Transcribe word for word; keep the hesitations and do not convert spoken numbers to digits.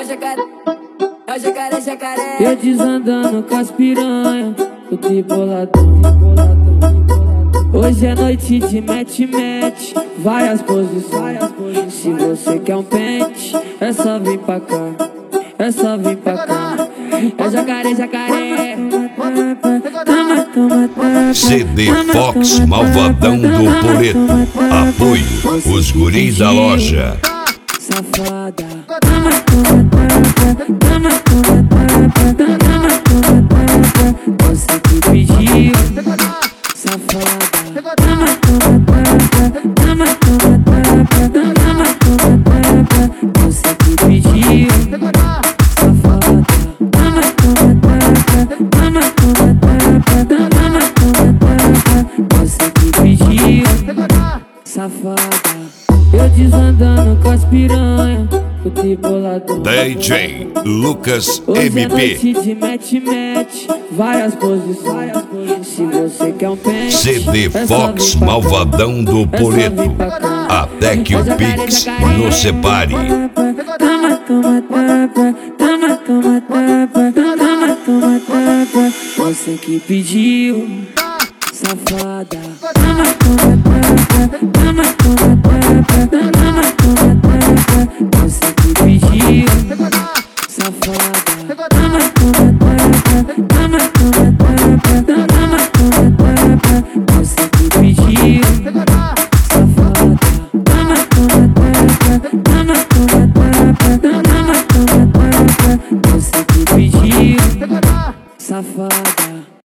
o jacaré, é o jacaré, jacaré. Eu desandando com as piranha, tô triboladão, triboladão. Hoje é noite de mete-mete, várias posições. Se você quer um pente, é só vir pra cá, é só vir pra cá. É jacaré, jacaré. Toma, toma, toma. C D Fox Malvadão do Poleto. Apoio os guris da loja. Safada. Toma, toma, toma. Toma, toma, toma. Toma, toma, toma. Você que pediu. Safada. Toma, toma, toma. Toma, toma, toma. Toma, toma, toma. Você que pediu. Safada. Toma, toma, toma. Toma, toma, toma. Toma, toma, toma. Você que pediu. Safada. Eu desandando com as piranha, tô triboladão. D J Lucas Hoje M é P. noite de mete-mete, várias posições. Se você quer um pente, C D é só Fox vir pra cá. Malvadão do É só Poleto. vir pra cá. Até que o Pix nos separe. Toma, toma, tapa. Toma, toma, tapa. Toma, toma, tapa. Você que pediu, safada. Toma, toma, tapa. Toma, toma, tapa.